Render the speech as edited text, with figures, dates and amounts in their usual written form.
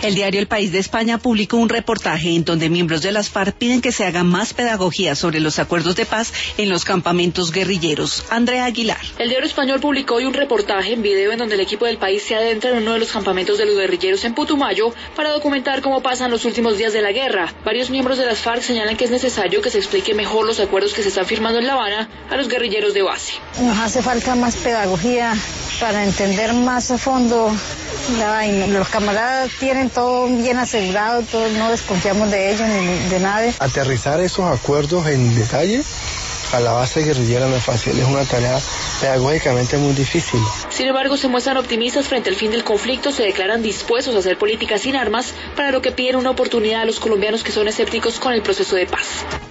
El diario El País de España publicó un reportaje en donde miembros de las FARC piden que se haga más pedagogía sobre los acuerdos de paz en los campamentos guerrilleros. Andrea Aguilar. El diario español publicó hoy un reportaje en video en donde el equipo del País se adentra en uno de los campamentos de los guerrilleros en Putumayo para documentar cómo pasan los últimos días de la guerra. Varios miembros de las FARC señalan que es necesario que se explique mejor los acuerdos que se están firmando en La Habana a los guerrilleros de base. Nos hace falta más pedagogía para entender más a fondo la vaina. Los camaradas tienen todo bien asegurado, no desconfiamos de ellos ni de nadie. Aterrizar esos acuerdos en detalle a la base guerrillera no es fácil, es una tarea pedagógicamente muy difícil. Sin embargo, se muestran optimistas frente al fin del conflicto, se declaran dispuestos a hacer política sin armas, para lo que piden una oportunidad a los colombianos que son escépticos con el proceso de paz.